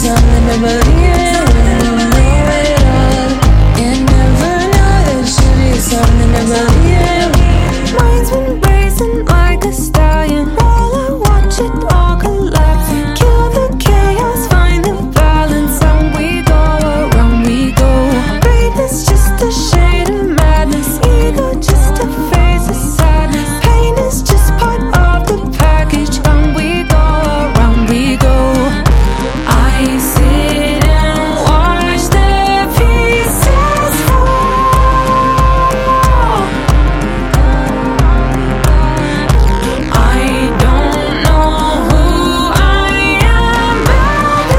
something to believe in when you know it all. You never know that you need something to believe in. Mine's been racing like a stallion. While I watch it all collapse, kill the chaos, find the balance, and we go around we go. Faith is just a shade of madness, ego just a phase of sadness. Pain is just part of the package, and we go around we go. I sit and watch the pieces fall. I don't know who I am at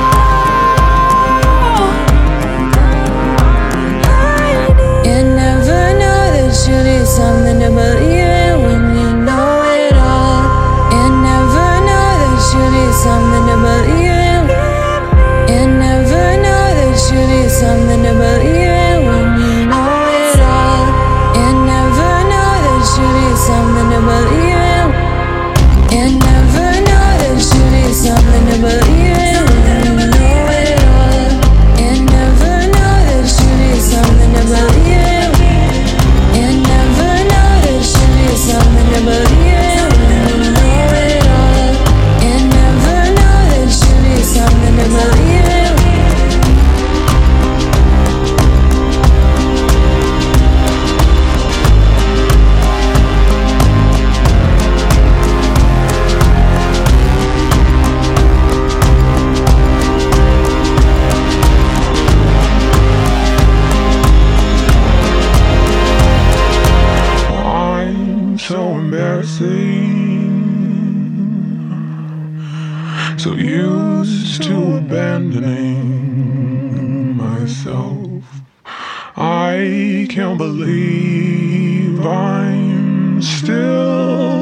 all. You never know that you need something to believe in when you know it all. You never know that you need something to believe in. You never know that you need something to believe in when you know it all. You never know that you need something to believe in. You never know that you need something to believe in when you know it all. You never know that you need something to believe in. You never know that you need something to believe in when you know it all. You never know that you need something to believe in. I'm so embarrassing, so used to abandoning myself. I can't believe I'm still